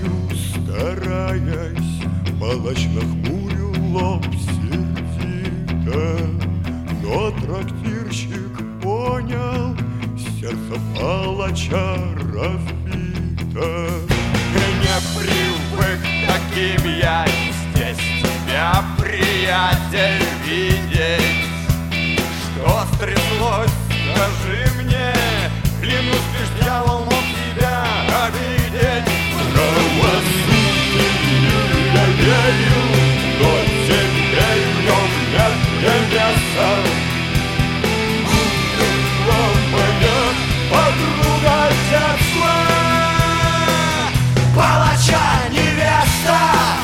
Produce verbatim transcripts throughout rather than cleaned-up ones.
стараясь, палач нахмурил лоб сердито. Но трактирщик понял, сердце палача разбито. Не привык таким я здесь тебя, приятель, видеть. Что стряслось, скажи мне, клянусь, лишь дьявол мог тебя обидеть. Правосудию я верю, но теперь в нем нет мне места. Умерла моя подруга детства, Палача невеста.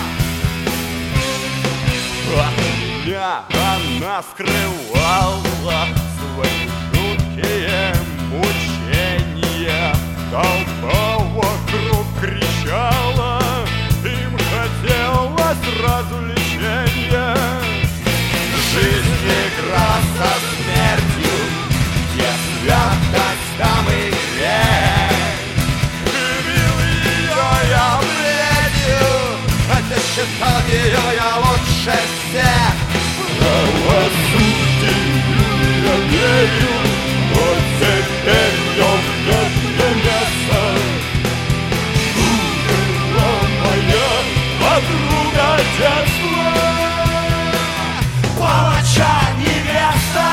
От меня она скрывала свои жуткие мучения. Толпа вокруг кричала, им хотелось развлечения. Жизнь игра со смертью, где святость, там и грех. Любил ее я бредью, хотя считал ее я лучше всех. правосудию я верю, но теперь в нем нет мне места. Умерла моя подруга детства, Палача невеста.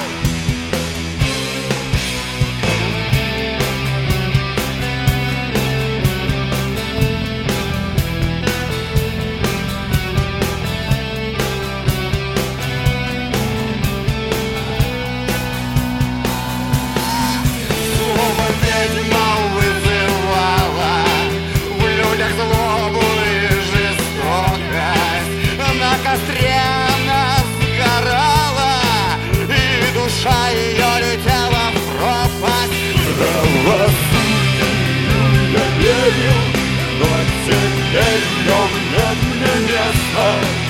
Слово ведьма вызывала в людях злобу и жестокость. На костре она сгорала, и душа ее летела в пропасть. правосудию я верю, но теперь в нем нет мне места.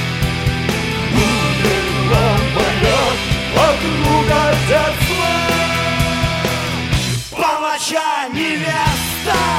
Умерла моя подруга детства, Палача невеста.